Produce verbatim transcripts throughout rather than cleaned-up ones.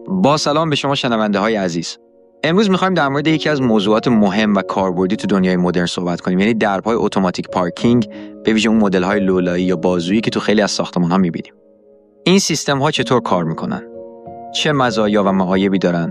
با سلام به شما شنونده های عزیز. امروز میخوایم در مورد یکی از موضوعات مهم و کاربردی تو دنیای مدرن صحبت کنیم، یعنی درپای اتوماتیک پارکینگ، به ویژه اون مدل های لولایی یا بازویی که تو خیلی از ساختمان ها میبینیم. این سیستم ها چطور کار میکنن؟ چه مزایا و معایبی دارن؟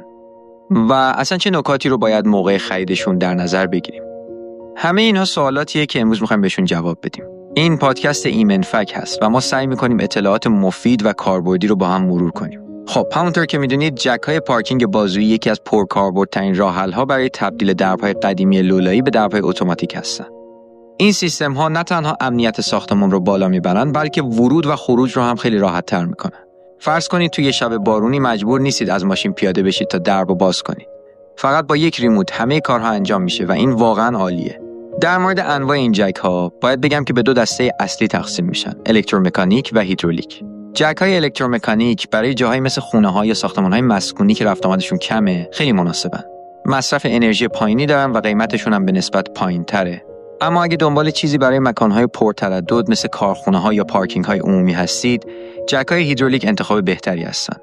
و اصلا چه نکاتی رو باید موقع خریدشون در نظر بگیریم؟ همه اینها سوالاتیه که امروز میخوایم بهشون جواب بدیم. این پادکست ایمن فک هست و ما سعی میکنیم اطلاعات مفید و کاربردی رو با هم مرور کنیم. خب همونطور که میدونید جک‌های پارکینگ بازویی یکی از پرکاربردترین راه‌حل‌ها برای تبدیل درپای قدیمی لولایی به درپای اتوماتیک هستند. این سیستم‌ها نه تنها امنیت ساختمان رو بالا میبرن، بلکه ورود و خروج رو هم خیلی راحت‌تر میکنن. فرض کنید توی یه شب بارونی مجبور نیستید از ماشین پیاده بشید تا درب رو باز کنید. فقط با یک ریموت همه کارها انجام میشه و این واقعاً عالیه. در مورد انواع این جک‌ها باید بگم که به دو دسته اصلی تقسیم میشن: الکترومکانیک و هیدرولیک. جک‌های الکترومکانیک برای جاهای مثل خونه‌ها یا ساختمان‌های مسکونی که رفت آمدشون کمه خیلی مناسبن. مصرف انرژی پایینی دارن و قیمتشون هم به نسبت پایین‌تره. اما اگه دنبال چیزی برای مکان‌های پرتردد مثل کارخونه‌ها یا پارکینگ‌های عمومی هستید، جک‌های هیدرولیک انتخاب بهتری هستن.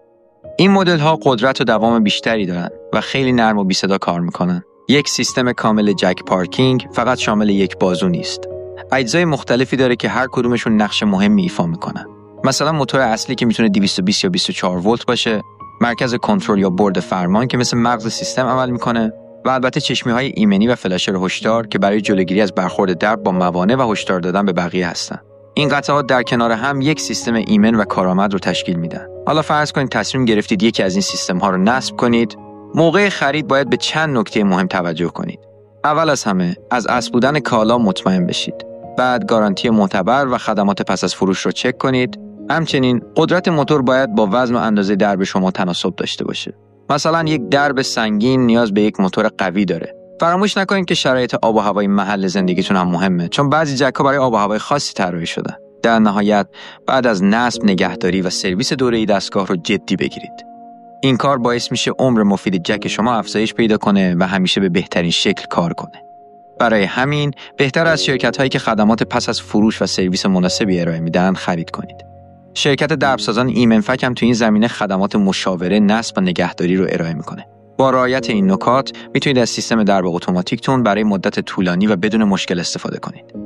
این مدل‌ها قدرت و دوام بیشتری دارن و خیلی نرم و بی‌صدا کار می‌کنن. یک سیستم کامل جک پارکینگ فقط شامل یک بازو نیست. اجزای مختلفی داره که هر کدومشون نقش مهمی ایفا می‌کنن. مثلا موتور اصلی که میتونه دویست و بیست یا بیست و چهار ولت باشه، مرکز کنترل یا بورد فرمان که مثل مغز سیستم عمل میکنه و البته چشمی‌های ایمنی و فلاشر هشدار که برای جلوگیری از برخورد درب با موانع و هشدار دادن به بقیه هستن. این قطعات در کنار هم یک سیستم ایمن و کارآمد رو تشکیل میدن. حالا فرض کنید تصمیم گرفتید یکی از این سیستم‌ها رو نصب کنید. موقع خرید باید به چند نکته مهم توجه کنید. اول از همه از اصل بودن کالا مطمئن بشید. بعد گارانتی معتبر و خدمات پس از فروش رو چک کنید. همچنین قدرت موتور باید با وزن و اندازه درب شما تناسب داشته باشه. مثلا یک درب سنگین نیاز به یک موتور قوی داره. فراموش نکنید که شرایط آب و هوای محل زندگیتون هم مهمه، چون بعضی جک‌ها برای آب و هوای خاصی طراحی شده. در نهایت بعد از نصب، نگهداری و سرویس دوره‌ای دستگاه رو جدی بگیرید. این کار باعث میشه عمر مفید جک شما افزایش پیدا کنه و همیشه به بهترین شکل کار کنه. برای همین بهتر از شرکت‌هایی که خدمات پس از فروش و سرویس مناسبی ارائه میدن خرید کنید. شرکت دربسازان ایمن فک هم تو این زمینه خدمات مشاوره، نصب و نگهداری رو ارائه میکنه. با رعایت این نکات میتونید از سیستم درب اتوماتیکتون برای مدت طولانی و بدون مشکل استفاده کنید.